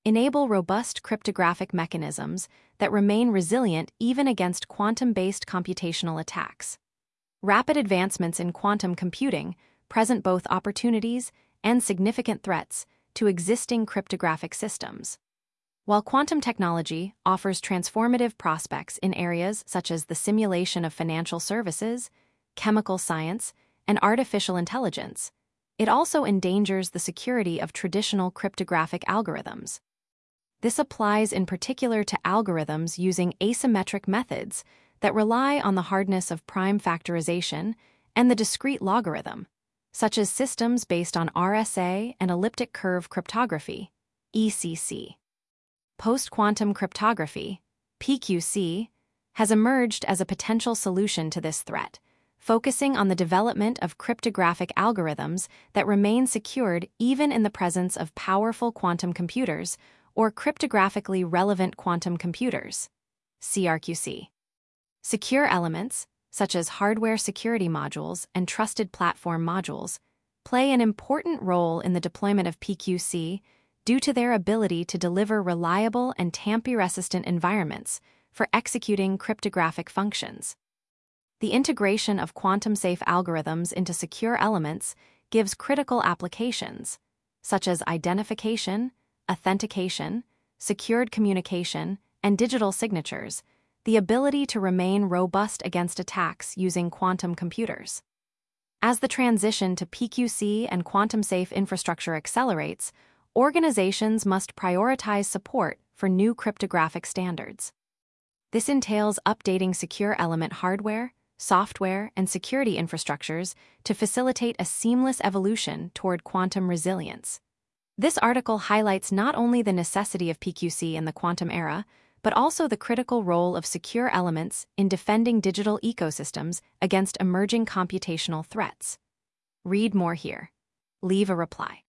enable robust cryptographic mechanisms that remain resilient even against quantum-based computational attacks. Rapid advancements in quantum computing present both opportunities and significant threats to existing cryptographic systems. While quantum technology offers transformative prospects in areas such as the simulation of financial services, chemical science, and artificial intelligence, it also endangers the security of traditional cryptographic algorithms. This applies in particular to algorithms using asymmetric methods that rely on the hardness of prime factorization and the discrete logarithm, such as systems based on RSA and elliptic curve cryptography, ECC. Post-quantum cryptography, PQC, has emerged as a potential solution to this threat, focusing on the development of cryptographic algorithms that remain secured even in the presence of powerful quantum computers or cryptographically relevant quantum computers, CRQC. Secure elements, such as hardware security modules and trusted platform modules, play an important role in the deployment of PQC due to their ability to deliver reliable and tamper-resistant environments for executing cryptographic functions. The integration of quantum-safe algorithms into secure elements gives critical applications, such as identification, authentication, secured communication, and digital signatures, the ability to remain robust against attacks using quantum computers. As the transition to PQC and quantum-safe infrastructure accelerates, organizations must prioritize support for new cryptographic standards. This entails updating secure element hardware, software, and security infrastructures to facilitate a seamless evolution toward quantum resilience. This article highlights not only the necessity of PQC in the quantum era, but also the critical role of secure elements in defending digital ecosystems against emerging computational threats. Read more here. Leave a reply.